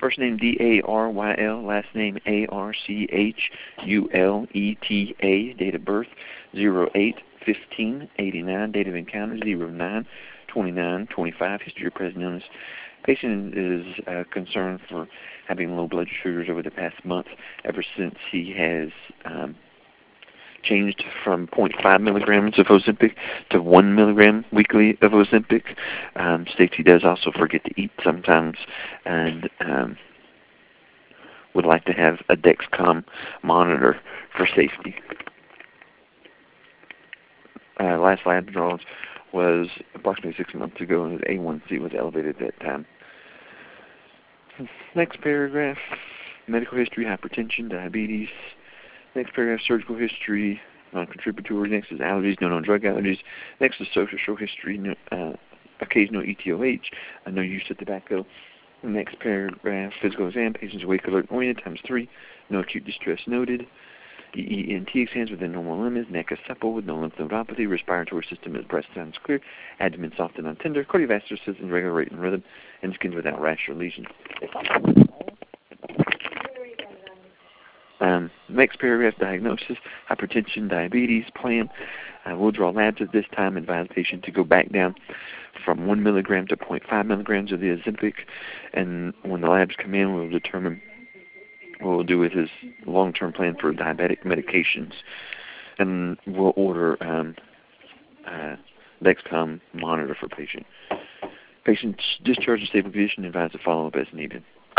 First name D-A-R-Y-L, last name A-R-C-H-U-L-E-T-A, date of birth 08/15/89, date of encounter 09/29/25, history of present illness. Patient is concerned for having low blood sugars over the past month, ever since he has changed from 0.5 milligrams of Ozempic to 1 milligram weekly of Ozempic. States he does also forget to eat sometimes, and would like to have a Dexcom monitor for safety. Last lab draws was approximately 6 months ago, and his A1C was elevated at that time. Next paragraph, medical history, hypertension, diabetes. Next paragraph, surgical history, non-contributory. Next is allergies, no known drug allergies. Next is social history, occasional ETOH, no use of tobacco. Next paragraph, physical exam, patient's awake, alert, oriented, ×3. No acute distress noted. EENT exams within normal limits. Neck is supple with no lymph nodopathy. Respiratory system is breast sounds clear. Abdomen soft and non-tender. Cardiovascular system regular rate and rhythm. And skin without rash or lesion. Next paragraph, diagnosis, hypertension, diabetes, plan. We'll draw labs at this time, advise the patient to go back down from 1 milligram to 0.5 milligrams of the Ozempic, and when the labs come in, we'll determine what we'll do with his long-term plan for diabetic medications, and we'll order Dexcom monitor for patient. Patient's discharge in stable condition, advise to follow up as needed.